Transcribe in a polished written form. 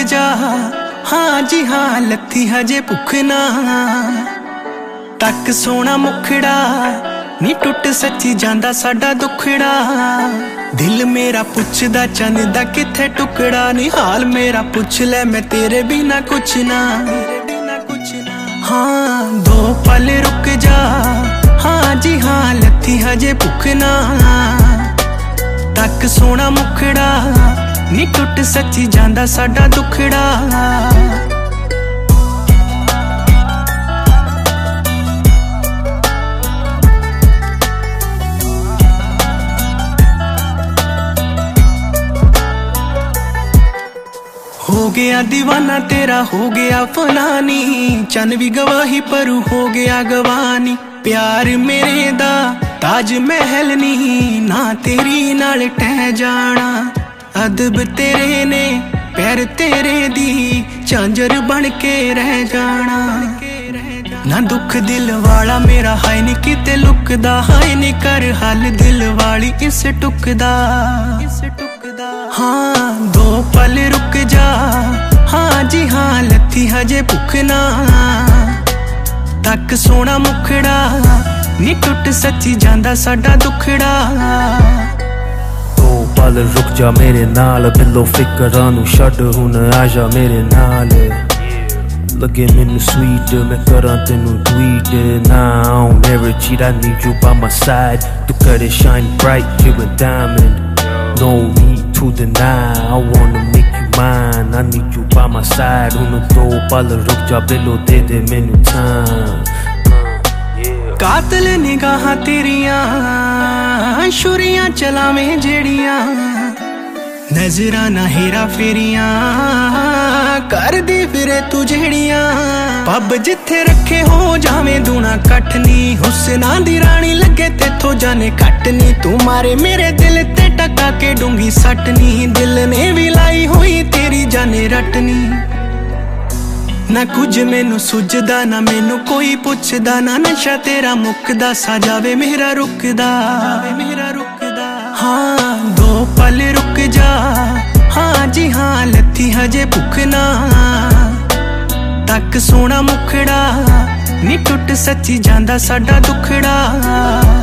जा। हाँ जी हाँ लत्थी हजे भुख ना, तक सोना मुखड़ा नी टुट सच्ची जांदा साडा दुखड़ा। दिल मेरा पुछदा चन दा किथे टुकड़ा नी, हाल मेरा पुछ ले मैं तेरे बिना कुछ ना। हाँ दो पल रुक जा। हाँ जी हाँ लत्थी हजे भुख ना, तक सोना मुखड़ा नी टुट सच्ची जांदा साडा दुखड़ा। हो गया दीवाना तेरा हो गया फलानी, चन भी गवाही परू हो गया गवानी। प्यार मेरे दा ताज महल नी, ना तेरी नाल टह जाना। अदब तेरे ने पैर तेरे दी, झांझर बन के रह जाना। ना दुख दिल वाला मेरा हाय नी किते लुकदा, हाय नी कर हल दिल वाली इस टुकदा। हाँ दो पल रुक जा। हाँ जी हाँ लत्थी हजे भुख ना, तक सोना मुखड़ा नी टुट सच्ची जांदा साडा दुखड़ा। दो पल रुक जा मेरे नाल, बिलो फिकरां नूं छड्ड हुण आ जा मेरे नाल। लगे मैनू स्वीट मैं करां तेनू tweet, nah I don't ever cheat, I need you by my side. To cut it shine bright, you're a diamond, no need to deny. I wanna make you mine, I need you by my side. हुण दो पल रुक जा below दे दे मैनू time. कातिल निगाहां तेरियां छुरियां चलावें जेड़ियां, नजरां ना हेरा फेरियां कर दी फिरे तू जेड़ियां। पब जिथे रखे हो जावें दूना कटनी, हुस्ना दी रानी लगे तेथों जाने कटनी। तू मारे मेरे दिल ते टका के डूंगी सटनी, दिल ने भी लाई हुई तेरी जाने रटनी। ना कुछ मैनू सुझदा ना मैनू कोई पुछदा, ना नशा तेरा मुकदा सा जावे मेरा रुकदा। हाँ दो पल रुक जा। हाँ जी हाँ लत्थी हजे भुख ना, तक सोना मुखड़ा नी टुट सच्ची जांदा साडा दुखड़ा।